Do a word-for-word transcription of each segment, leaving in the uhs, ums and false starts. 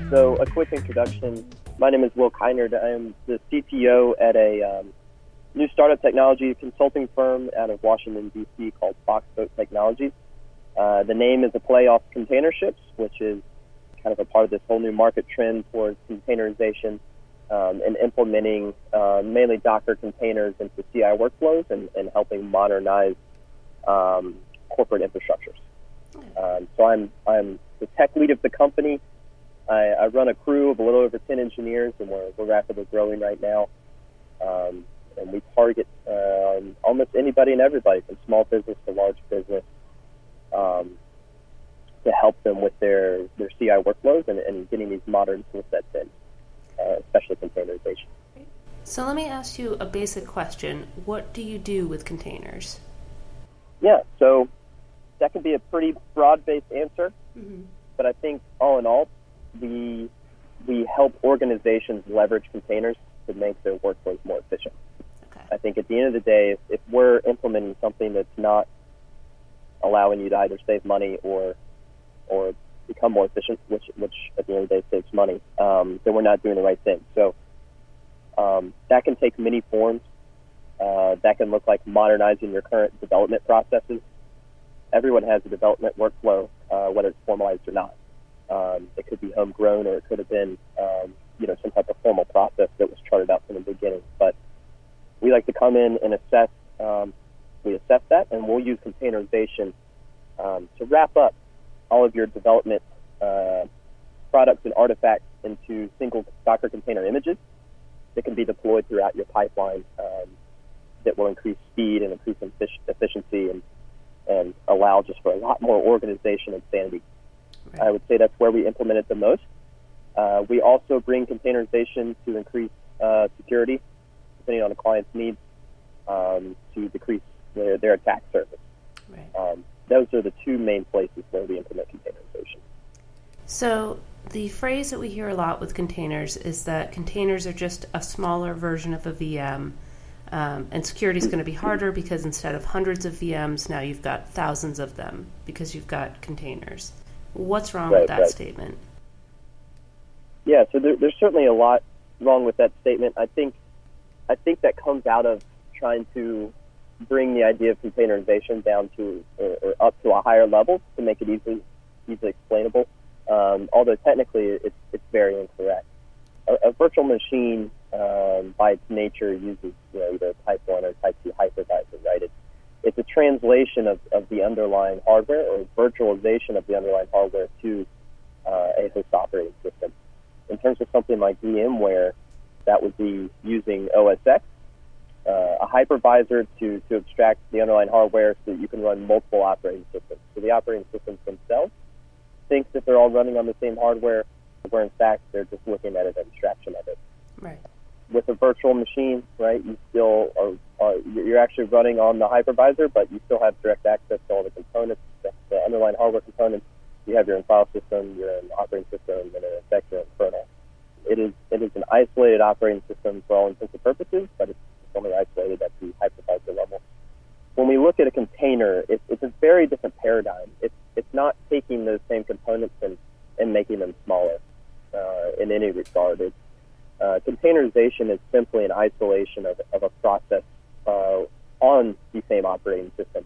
So a quick introduction. My name is Will Kynard. I am the C T O at a um, new startup technology consulting firm out of Washington, D C called Foxboat Technologies. Uh, the name is a play off container ships, which is kind of a part of this whole new market trend towards containerization um, and implementing uh, mainly Docker containers into C I workflows and, and helping modernize um, corporate infrastructures. Um, so I'm I'm the tech lead of the company. I, I run a crew of a little over ten engineers, and we're, we're rapidly growing right now. Um, and we target um, almost anybody and everybody, from small business to large business, um, to help them with their, their C I workflows and, and getting these modern tool sets in, uh, especially containerization. So let me ask you a basic question. What do you do with containers? Yeah, so that can be a pretty broad-based answer, mm-hmm. but I think all in all, we we help organizations leverage containers to make their workflows more efficient. Okay. I think at the end of the day, if, if we're implementing something that's not allowing you to either save money or or become more efficient, which which at the end of the day saves money, um, then we're not doing the right thing. So um, that can take many forms. Uh, that can look like modernizing your current development processes. Everyone has a development workflow, uh, whether it's formalized or not. Um, it could be homegrown, or it could have been, um, you know, some type of formal process that was charted out from the beginning. But we like to come in and assess. Um, we assess that, and we'll use containerization um, to wrap up all of your development uh, products and artifacts into single Docker container images that can be deployed throughout your pipeline. Um, that will increase speed and increase efficiency and and allow just for a lot more organization and sanity. Right. I would say that's where we implement it the most. Uh, we also bring containerization to increase uh, security, depending on the client's needs, um, to decrease their, their attack surface. Right. Um, those are the two main places where we implement containerization. So the phrase that we hear a lot with containers is that containers are just a smaller version of a V M. Um, and security is going to be harder because instead of hundreds of V Ms, now you've got thousands of them because you've got containers. What's wrong right, with that right. statement? Yeah, so there, there's certainly a lot wrong with that statement. I think I think that comes out of trying to bring the idea of containerization down to or, or up to a higher level to make it easily easily explainable. Um, although technically it's it's very incorrect. A, a virtual machine, um, by its nature, uses you know either type one or type two hypervisor, right? It's it's a translation of, of the underlying hardware or virtualization of the underlying hardware to uh, a host operating system. In terms of something like VMware, that would be using O S X, uh, a hypervisor to, to abstract the underlying hardware so that you can run multiple operating systems. So the operating systems themselves think that they're all running on the same hardware, where in fact they're just looking at an abstraction of it. Right. With a virtual machine, right, you still are, are you're actually running on the hypervisor, but you still have direct access to all the components, the, the underlying hardware components. You have your own file system, your own operating system, and an effector and kernel. It is it is an isolated operating system for all intents and purposes, but it's only isolated at the hypervisor level. When we look at a container, it's, it's a very different paradigm. It's it's not taking those same components and, and making them smaller uh, in any regard. It's, uh, containerization is simply an isolation of, of a process uh, on the same operating system.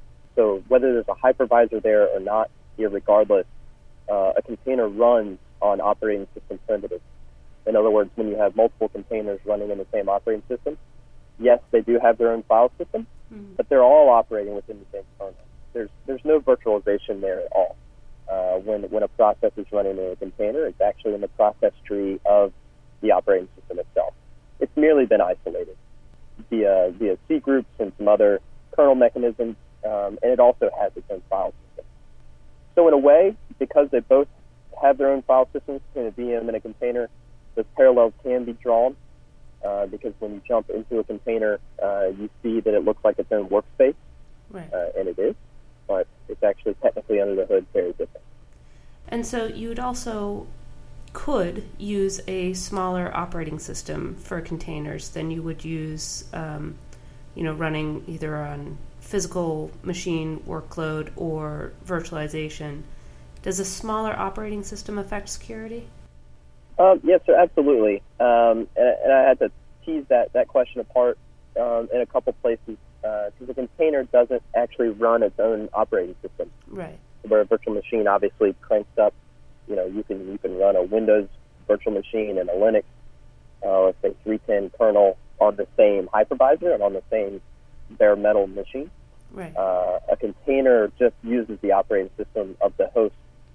So whether there's a hypervisor there or not, irregardless, uh, a container runs on operating system primitives. In other words, when you have multiple containers running in the same operating system, yes, they do have their own file system, mm-hmm. but they're all operating within the same kernel. There's there's no virtualization there at all. Uh, when when a process is running in a container, it's actually in the process tree of the operating system itself. It's merely been isolated via via C groups and some other kernel mechanisms, um, and it also has its own file system. So in a way, because they both have their own file systems between a V M and a container, those parallels can be drawn. Uh, because when you jump into a container, uh, you see that it looks like its own workspace, right. uh, and it is, but it's actually technically under the hood very different. And so you would also could use a smaller operating system for containers than you would use, um, you know, running either on physical machine workload or virtualization. Does a smaller operating system affect security? Um, yes, sir, absolutely. Um, and, and I had to tease that, that question apart um, in a couple places because uh, a container doesn't actually run its own operating system. Right. Where a virtual machine obviously cranks up, you know, you can you can run a Windows virtual machine and a Linux, uh, let's say three ten kernel on the same hypervisor and on the same bare metal machine. Right. Uh, a container just uses the operating system of the host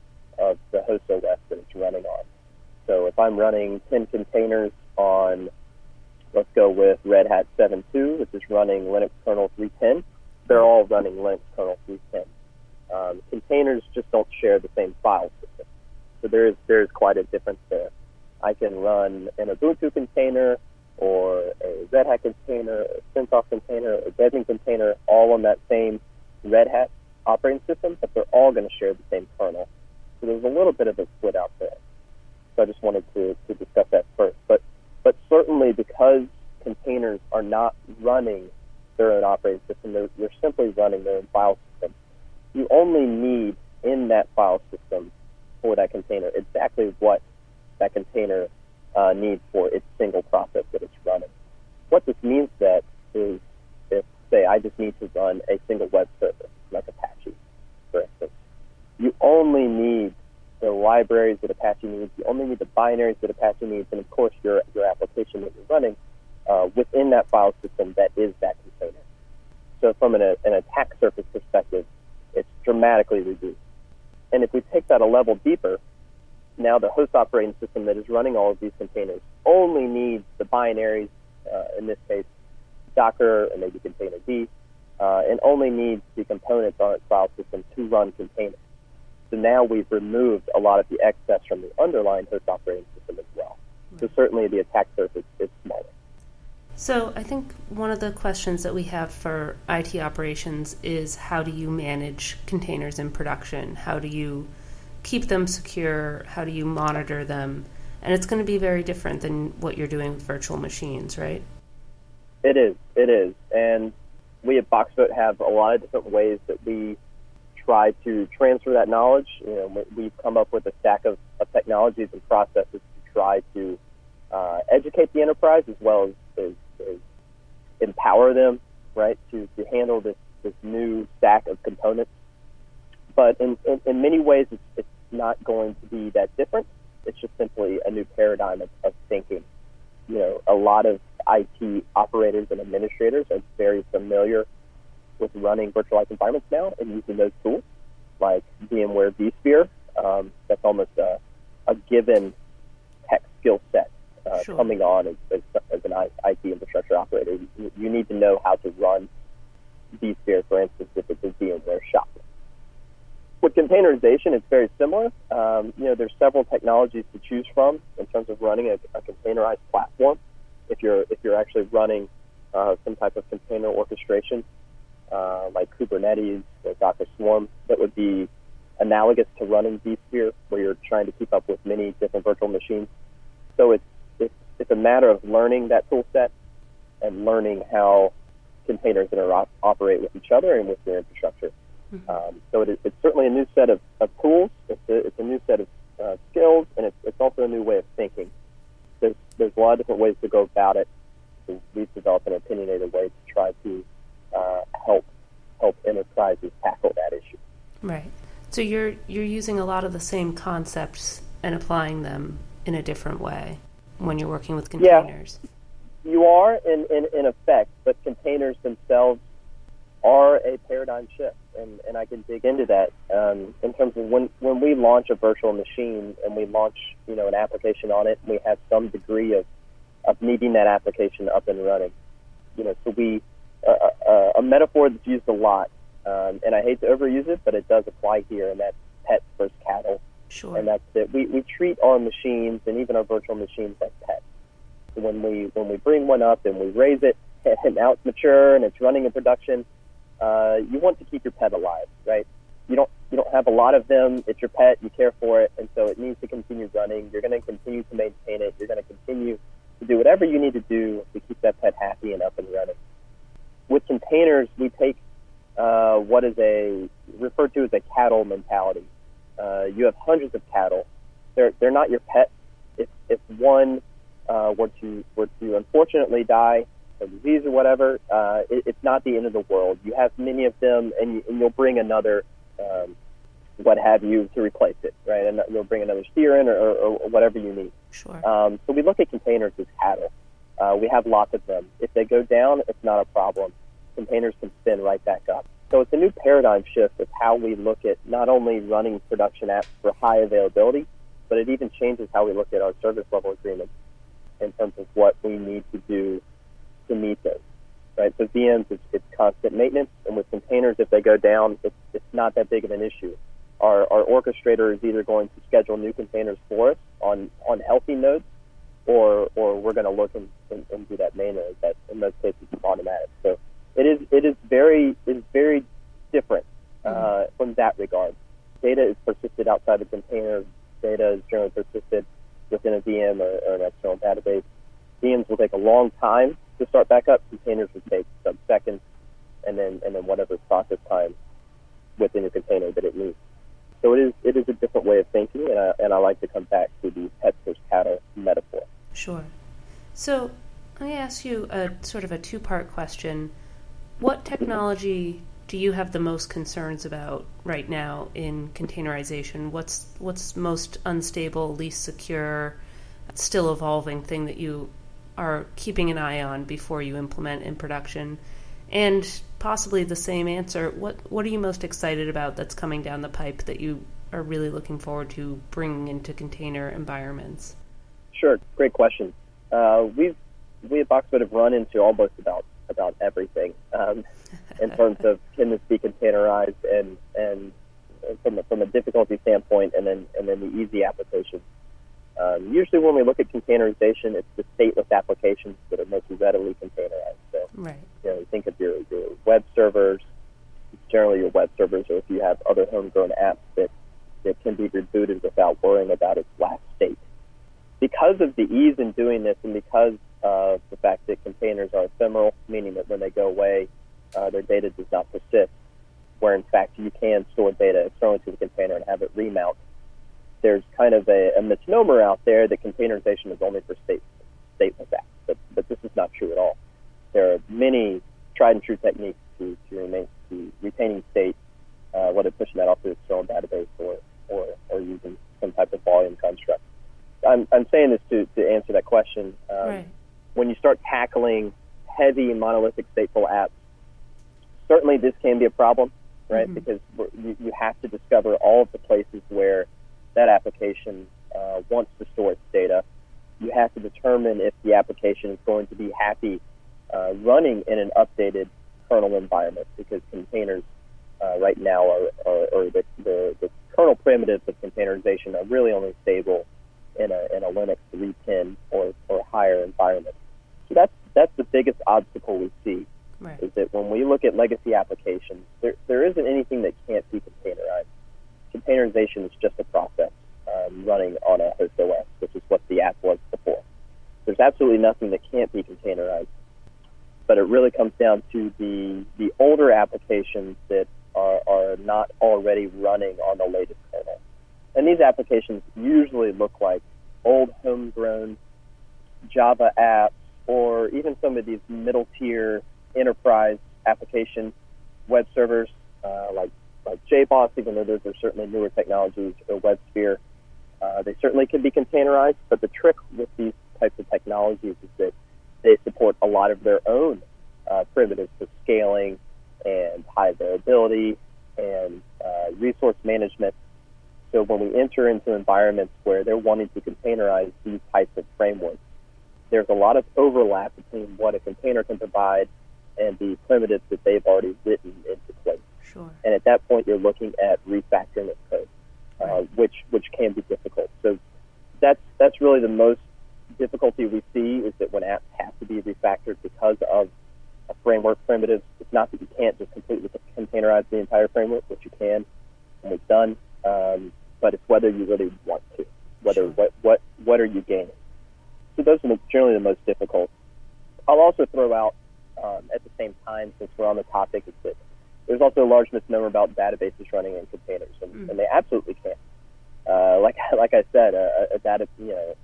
of the host O S that it's running on. So if I'm running ten containers on, let's go with Red Hat seven point two, which is running Linux kernel three ten, they're all running Linux kernel three ten. Um, containers just don't share the same file system. So there is there is quite a difference there. I can run an Ubuntu container or a Red Hat container, a CentOS container, a Debian container, all on that same Red Hat operating system, but they're all going to share the same kernel. So there's a little bit of a split out there. So I just wanted to, to discuss that first. But but certainly because containers are not running their own operating system, they're, they're simply running their own file system. You only need in that file system for that container exactly what that container uh, needs for its single process that it's running. What this means that is if, say, I just need to run a single web server, like Apache, for instance, you only need the libraries that Apache needs, you only need the binaries that Apache needs, and of course your, your application that you're running uh, within that file system that is that container. So from an, an attack surface perspective, it's dramatically reduced. And if we take that a level deeper, now the host operating system that is running all of these containers only needs the binaries, uh, in this case, Docker and maybe Containerd, uh, and only needs the components on its file system to run containers. So now we've removed a lot of the excess from the underlying host operating system as well. Right. So certainly the attack surface is smaller. So I think one of the questions that we have for I T operations is how do you manage containers in production? How do you keep them secure? How do you monitor them? And it's going to be very different than what you're doing with virtual machines, right? It is. It is. And we at Boxboat have a lot of different ways that we try to transfer that knowledge. You know, we've come up with a stack of, of technologies and processes to try to uh, educate the enterprise as well as, as, as empower them, right, to, to handle this, this new stack of components. But in, in, in many ways, it's, it's not going to be that different. It's just simply a new paradigm of, of thinking. You know, a lot of I T operators and administrators are very familiar with running virtualized environments now and using those tools like VMware vSphere. Um, that's almost a, a given tech skill set uh, sure. coming on as, as, as an I T infrastructure operator. You, you need to know how to run vSphere, for instance, if it's a VMware shop. With containerization, it's very similar. Um, you know, there's several technologies to choose from in terms of running a, a containerized platform. If you're if you're actually running uh, some type of container orchestration, uh, like Kubernetes or Docker Swarm, that would be analogous to running vSphere, where you're trying to keep up with many different virtual machines. So it's it's, it's a matter of learning that tool set and learning how containers inter- operate with each other and with your infrastructure. Um, so it is, it's certainly a new set of, of tools, it's a, it's a new set of uh, skills, and it's, it's also a new way of thinking. There's, there's a lot of different ways to go about it. So we've developed an opinionated way to try to uh, help help enterprises tackle that issue. Right. So you're you're using a lot of the same concepts and applying them in a different way when you're working with containers. Yeah, you are in, in, in effect, but containers themselves are a paradigm shift, and, and I can dig into that um, in terms of when, when we launch a virtual machine and we launch, you know, an application on it, and we have some degree of, of needing that application up and running. You know, so we uh, uh, a metaphor that's used a lot, um, and I hate to overuse it, but it does apply here, and that's pets versus cattle. Sure. And that's it. We we treat our machines and even our virtual machines like pets. So when we when we bring one up and we raise it, and now it's mature and it's running in production. Uh, you want to keep your pet alive, right? You don't you don't have a lot of them. It's your pet. You care for it, and so it needs to continue running. You're going to continue to maintain it. You're going to continue to do whatever you need to do to keep that pet happy and up and running. With containers, we take uh, what is a referred to as a cattle mentality. Uh, you have hundreds of cattle. They're they're not your pet. if if one uh, were to were to unfortunately die of disease or whatever, uh, it, it's not the end of the world. You have many of them, and, you, and you'll bring another, um, what have you, to replace it, right? And you'll bring another steer in or, or, or whatever you need. Sure. Um, so we look at containers as cattle. Uh, we have lots of them. If they go down, it's not a problem. Containers can spin right back up. So it's a new paradigm shift of how we look at not only running production apps for high availability, but it even changes how we look at our service level agreements in terms of what we need to do to meet those. Right? So V Ms, it's, it's constant maintenance, and with containers, if they go down, it's, it's not that big of an issue. Our, our orchestrator is either going to schedule new containers for us on, on healthy nodes, or or we're going to look and, and, and do that manually. That in most cases it's automatic. So it is it is very it is very different uh, mm-hmm. from that regard. Data is persisted outside the container. Data is generally persisted within a V M or, or an external database. V Ms will take a long time to start back up. Containers will take some seconds, and then and then whatever process time within your container that it needs. So it is it is a different way of thinking, and I, and I like to come back to the pet versus cattle metaphor. Sure. So let me ask you a sort of a two-part question. What technology do you have the most concerns about right now in containerization? What's what's most unstable, least secure, still evolving thing that you are keeping an eye on before you implement in production? And possibly the same answer, what what are you most excited about that's coming down the pipe that you are really looking forward to bringing into container environments? Sure, great question. Uh, we've we at Boxwood have run into almost about about everything um, in terms of can this be containerized, and and from a, from a difficulty standpoint, and then and then the easy applications. Um, usually, when we look at containerization, it's the stateless applications that are most readily containerized. So, right. you know, you think of your your web servers, generally your web servers, or if you have other homegrown apps that that can be rebooted without worrying about its last state. Because of the ease in doing this, and because of the fact that containers are ephemeral, meaning that when they go away, uh, their data does not persist, where in fact you can store data externally to the container and have it remount. There's kind of a, a misnomer out there that containerization is only for state, stateless apps, but, but this is not true at all. There are many tried and true techniques to, to remain to retaining state, uh, whether pushing that off to the external database or, or, or using some type of volume construct. I'm, I'm saying this to, to answer that question. Um, right. When you start tackling heavy monolithic stateful apps, certainly this can be a problem, right? Mm-hmm. Because you, you have to discover all of the places where that application uh, wants to store its data. You have to determine if the application is going to be happy uh, running in an updated kernel environment, because containers uh, right now are, are or the, the, the kernel primitives of containerization are really only stable in a in a Linux three ten or, or higher environment. So that's that's the biggest obstacle we see, right. is that when we look at legacy applications, there there isn't anything that can't be containerized. Containerization is just a process um, running on a host O S, which is what the app was before. There's absolutely nothing that can't be containerized, but it really comes down to the the older applications that are, are not already running on the latest kernel. And these applications usually look like old homegrown Java apps, or even some of these middle-tier enterprise application web servers uh, like like J BOSS, even though those are certainly newer technologies, or WebSphere. Uh, they certainly can be containerized, but the trick with these types of technologies is that they support a lot of their own uh, primitives for scaling and high availability and uh, resource management. So when we enter into environments where they're wanting to containerize these types of frameworks, there's a lot of overlap between what a container can provide and the primitives that they've already written into place. Sure. And at that point, you're looking at refactoring of code, uh, right. which which can be difficult. So that's that's really the most difficulty we see, is that when apps have to be refactored because of a framework primitive. It's not that you can't just completely containerize the entire framework, which you can, and we've done. Um, but it's whether you really want to, whether sure. what what what are you gaining. So those are generally the most difficult. I'll also throw out um, at the same time, since we're on the topic, is that there's also a large misnomer about databases running in containers, and, mm. and they absolutely can. Uh, like like I said, a, a data you know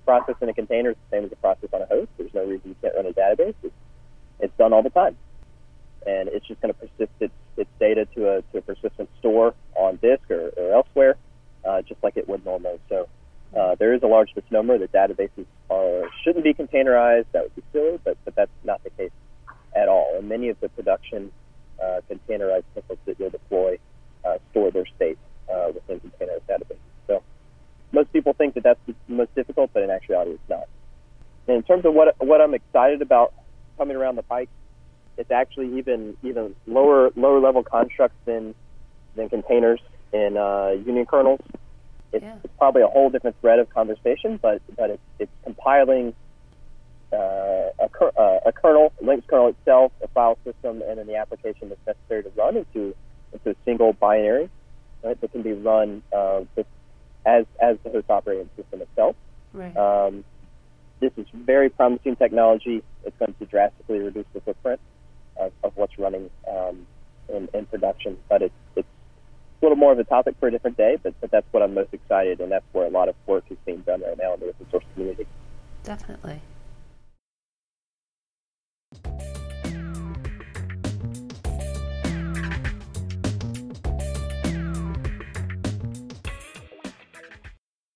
process in a container is the same as a process on a host. There's no reason you can't run a database. It's, it's done all the time. And it's just going to persist its, its data to a, to a persistent store on disk or, or elsewhere, uh, just like it would normally. So uh, there is a large misnomer that databases are, shouldn't be containerized. That would be silly, but, but that's not the case at all. And many of the production uh, containerized templates that you'll deploy uh, store their state uh, within containerized databases. So most people think that that's the most difficult, but in actuality it's not. And in terms of what what I'm excited about coming around the pike, it's actually even even lower lower level constructs than than containers in uh, Union kernels. It's, yeah. it's probably a whole different thread of conversation, but but it's, it's compiling uh, a, uh, a kernel, a Linux kernel itself, a file system, and then the application that's necessary to run into into a single binary, right, that can be run uh, with, as as the host operating system itself. Right. Um, this is very promising technology. It's going to drastically reduce the footprint of, of what's running um, in, in production. But it's, it's a little more of a topic for a different day, but, but that's what I'm most excited, and that's where a lot of work is being done right now in the open source community. Definitely.